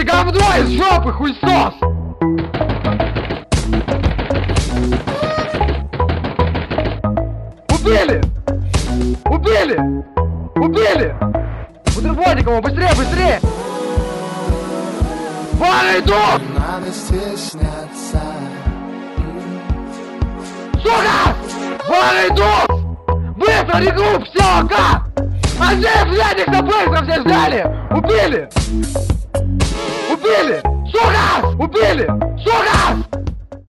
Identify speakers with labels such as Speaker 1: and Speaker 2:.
Speaker 1: ты говно из жопы, хуйсос! Убили! Убили! Убили! Бутербродик его, быстрее, быстрее! Вон идут! Сука! Вон идут! Быстро, регруп, все, как? А здесь, блядь, их-то быстро все взяли! Убили! Убили! Сука! Убили! Сука!